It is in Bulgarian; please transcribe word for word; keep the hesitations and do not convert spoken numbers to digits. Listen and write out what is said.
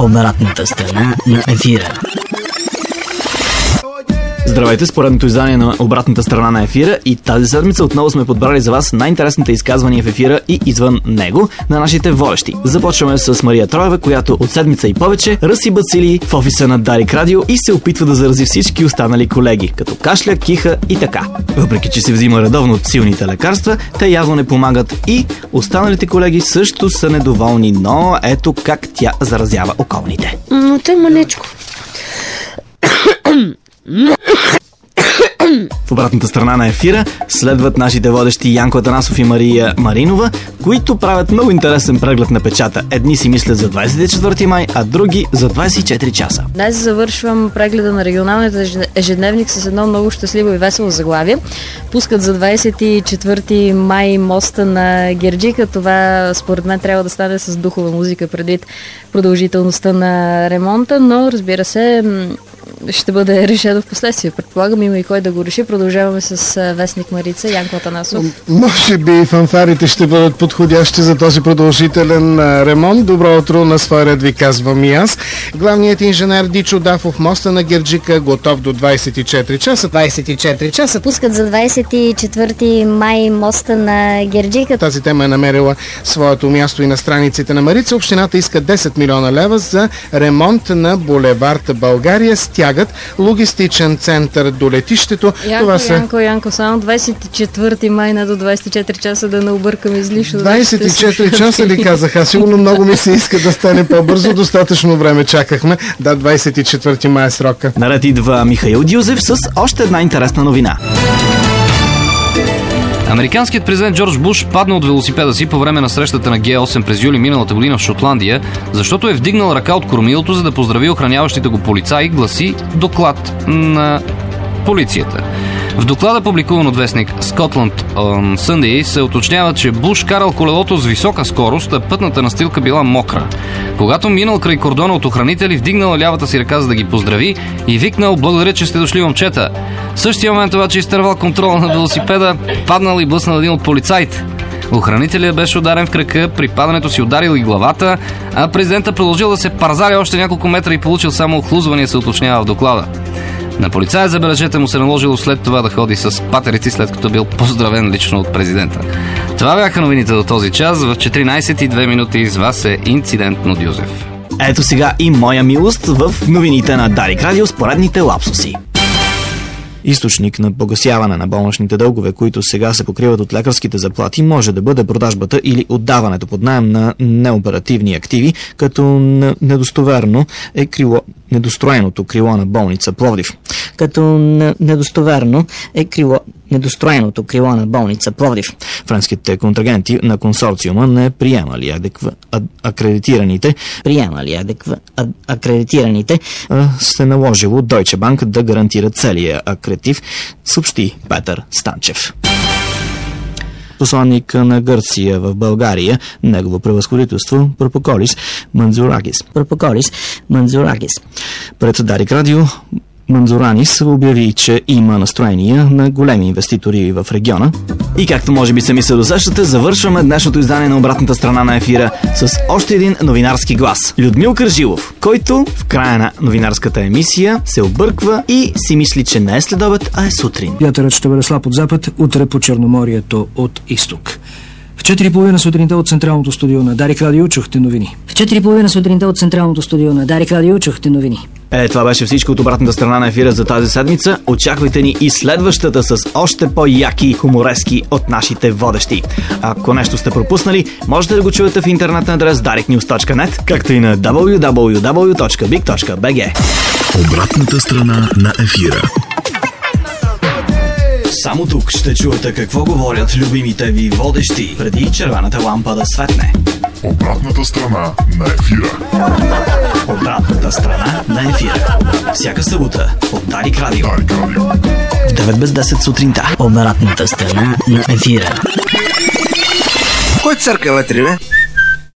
Обратната страна на ефира. Здравейте, с поредното издание на Обратната страна на ефира, и тази седмица отново сме подбрали за вас най-интересните изказвания в ефира и извън него на нашите водещи. Започваме с Мария Троева, която от седмица и повече ръси бацили в офиса на Дарик Радио и се опитва да зарази всички останали колеги, като кашля, киха и така. Въпреки че се взима редовно от силните лекарства, те явно не помагат и останалите колеги също са недоволни, но ето как тя заразява околните. Но те манечко. В обратната страна на ефира следват нашите водещи Янко Атанасов и Мария Маринова, които правят много интересен преглед на печата. Едни си мислят за двадесет и четвърти май, а други за двадесет и четири часа. Днес завършвам прегледа на регионалния ежедневник с едно много щастливо и весело заглавие. Пускат за двадесет и четвърти май моста на Герджика. Това според мен трябва да стане с духова музика предвид продължителността на ремонта, но разбира се, ще бъде решено в последствие. Предполагам, има и кой да го реши. Продължаваме с вестник Марица, Янко Атанасов. Може би фанфарите ще бъдат подходящи за този продължителен ремонт. Добро утро, на своя ред ви казвам и аз. Главният инженер Дичо Дафов, моста на Герджика, готов до двадесет и четири часа. двадесет и четири часа. Пускат за двадесет и четвърти май моста на Герджика. Тази тема е намерила своето място и на страниците на Марица. Общината иска десет милиона лева за ремонт на булевард България. Стягат логистичен център до летището. Янко, Това са... Янко, Янко, само двадесет и четвърти май на до двадесет и четири часа, да не объркам излишно. двадесет и четири часа ли казах? Аз сигурно много ми се иска да стане по-бързо. Достатъчно време чакахме. Да, двадесет и четвърти май е срока. Наред идва Михаил Дюзев с още една интересна новина. Американският президент Джордж Буш падна от велосипеда си по време на срещата на Ге осем през юли миналата година в Шотландия, защото е вдигнал ръка от кормилото, за да поздрави охраняващите го полицаи, гласи доклад на полицията. В доклада, публикуван от вестник Scotland on Sunday, се уточнява, че Буш карал колелото с висока скорост, а пътната настилка била мокра. Когато минал край кордона от охранители, вдигнал лявата си ръка, за да ги поздрави и викнал: "Благодаря, че сте дошли, момчета." В същия момент обаче изтървал контрола на велосипеда, паднал и блъснал един от полицаите. Охранителят беше ударен в крака, при падането си ударил и главата, а президента продължил да се парзаля още няколко метра и получил само охлузвания, се уточнява в доклада. На полицая, забележете, му се наложило след това да ходи с патерици, след като бил поздравен лично от президента. Това бяха новините до този час. В четиринадесет и две минути с вас е Инцидентно Дюзев. Ето сега и моя милост в новините на Дарик Радио с поредните лапсуси. Източник на погасяване на болничните дългове, които сега се покриват от лекарските заплати, може да бъде продажбата или отдаването под наем на неоперативни активи, като недостоверно е крило, недостроеното крило на болница Пловдив. Като недостоверно е крило, недостроеното крило на болница Пловдив. Френските контрагенти на консорциума не приемали адеква, ад, акредитираните, приемали адеква, ад, акредитираните, а, се наложило Deutsche Bank да гарантира целия акредитив, съобщи Петър Станчев. Посланник на Гърция в България, негово превъзходителство Пропоколис Манзуракис. Пропоколис Манзуракис. Пред Дарик Радио Манзуранис обяви, че има настроения на големи инвеститори в региона. И както може би сами се досещате, завършваме днешното издание на Обратната страна на ефира с още един новинарски глас. Людмил Кържилов, който в края на новинарската емисия се обърква и си мисли, че не е следобед, а е сутрин. Вятърът ще бъде слаб от запад, утре по Черноморието от изток. В четири и половина сутринта от Централното студио на Дарик Радио чухте новини. В четири и половина сутринта от Централното студио на Дарик Радио чухте новини. Е, това беше всичко от Обратната страна на ефира за тази седмица. Очаквайте ни и следващата с още по-яки хуморески от нашите водещи. Ако нещо сте пропуснали, можете да го чуете в интернет на адрес дарик нюз точка нет, както и на дабъл ю дабъл ю дабъл ю точка биг точка би джи. Обратната страна на ефира. Само тук ще чуете какво говорят любимите ви водещи, преди червената лампа да светне. Обратната страна на ефира. Обратната страна на ефира. Всяка събота от Дарик Радио. Дарик Радио. В девет без десет сутринта. Обратната страна на ефира. Кой църква вътре, бе?